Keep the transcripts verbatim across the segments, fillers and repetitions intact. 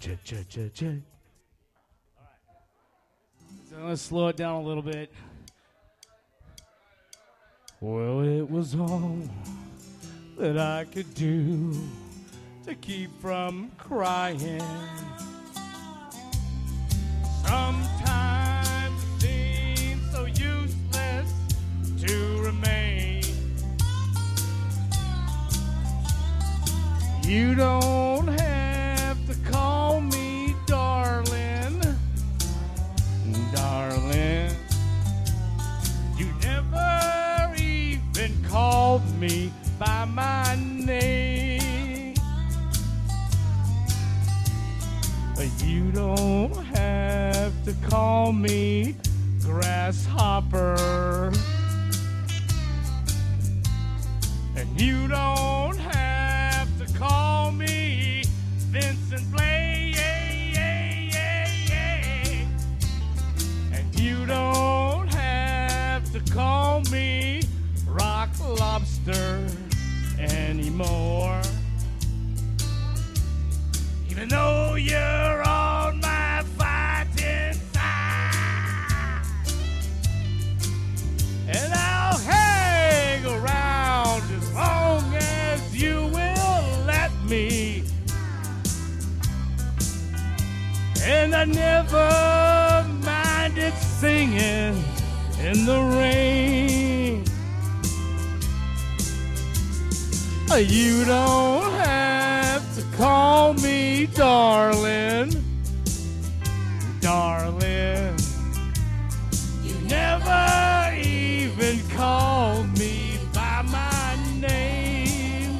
So let's slow it down a little bit. Well, it was all that I could do to keep from crying. Sometimes it seems so useless to remain. You don't have to call me darling, darling. You never even called me by my name. You don't have to call me grasshopper. And you don't have to call me Vincent Blake. And you don't have to call me Rock Lobster anymore. Even though you're on my fighting side, and I'll hang around as long as you will let me. And I never minded singing in the rain. You don't have to call me darling, darling. You never even called me by my name.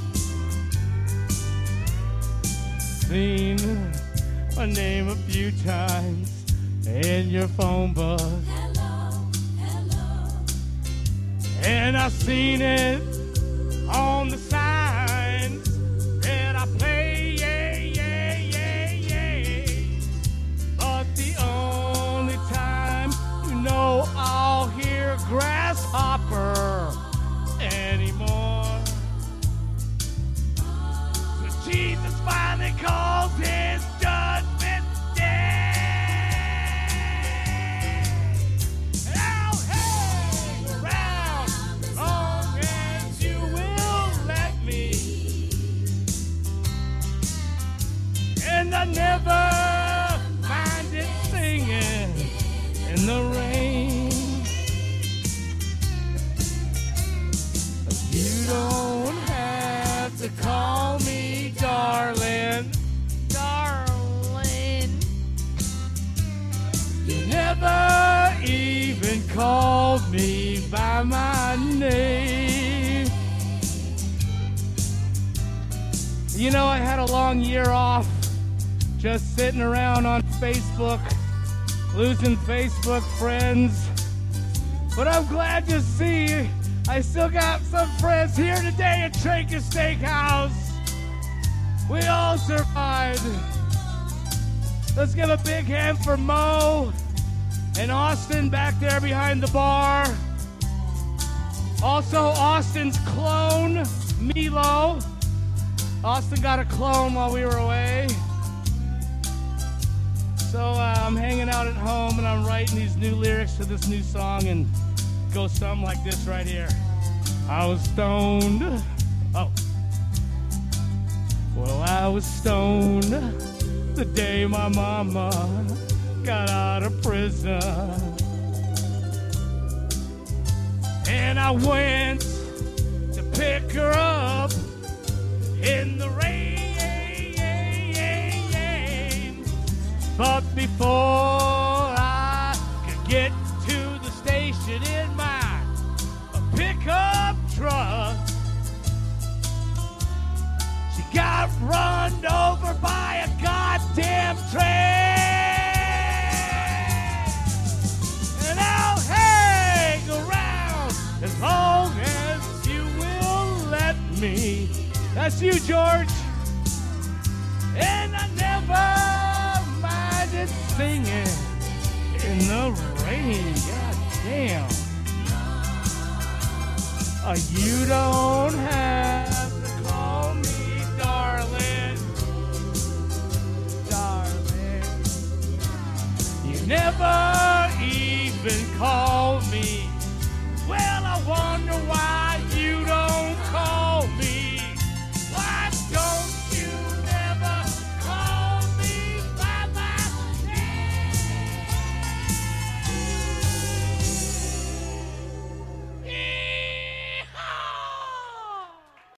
Seen my name a few times in your phone book. Hello, hello. And I've seen it on the signs that I play, yeah, yeah, yeah, yeah. But the only time, you know, I'll hear grasshopper anymore. So Jesus finally calls his judgment day. And I'll hang around as long as you will let me. And I never minded singing in the rain. You don't have to call me darling, darling. You never even called me by my name. You know, I had a long year off, just sitting around on Facebook, losing Facebook friends. But I'm glad to see I still got some friends here today at Tracus Steakhouse. We all survived. Let's give a big hand for Mo and Austin back there behind the bar. Also, Austin's clone, Milo. Austin got a clone while we were away. So uh, I'm hanging out at home and I'm writing these new lyrics to this new song, and it goes something like this right here. I was stoned. Oh. Well, I was stoned the day my mama got out of prison. And I went to pick her up in the rain. But before I could get to the station in my pickup truck, she got run over by a goddamn train. And I'll hang around as long as you will let me. That's you, George. And I never minded singing in the rain. God damn. Uh, you don't have to call me darling, Never